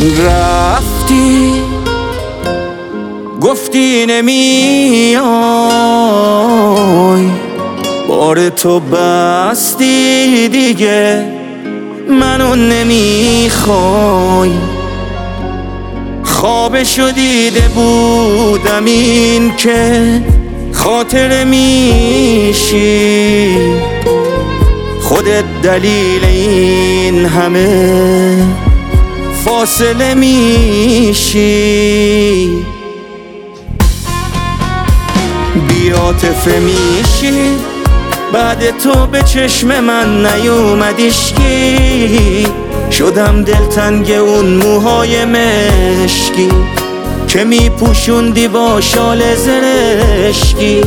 رفتی گفتی نمیای، بار تو بستی دیگه منو نمیخوای. خوابشو دیده بودم این که خاطر میشی، خودت دلیل این همه فاصله میشی. بی‌عاطفه میشی بعد تو به چشم من نیومدیشکی. شدم دلتنگ اون موهای مشکی که میپوشوندی با شال زرشکی.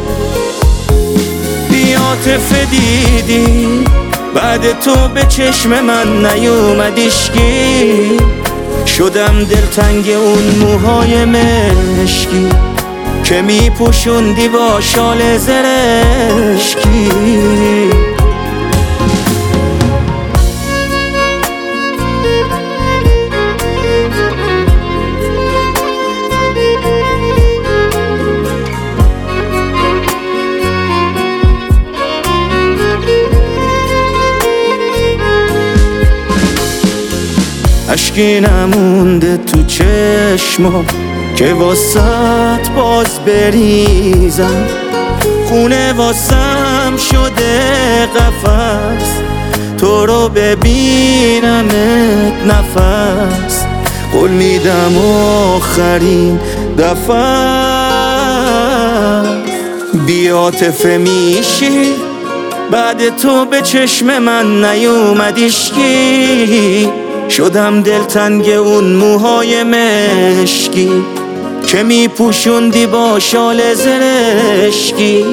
بی‌عاطفه دیدی بعد تو به چشم من نیومدیشکی. شدم دلتنگ اون موهای مشکی که میپوشوندی با شال زرشکی. اشکی نمونده تو چشمم که واسط باز بریزم. خونه واسم شده قفس، تو رو ببینمت نفس. قول میدم آخرین دفعه. بی‌عاطفه میشی بعد تو به چشم من نیومدیشکی. شدم دلتنگ اون موهای مشکی که میپوشوندی با شال زرشکی.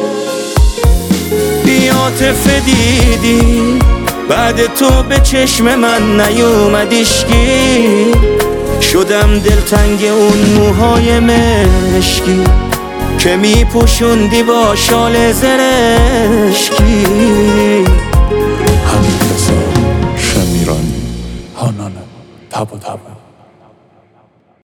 بی‌عاطفه دیدی بعد تو به چشم من نیومدیشکی. شدم دلتنگ اون موهای مشکی که میپوشوندی با شال زرشکی. همین رضا شمیرانی هانانه تب و تب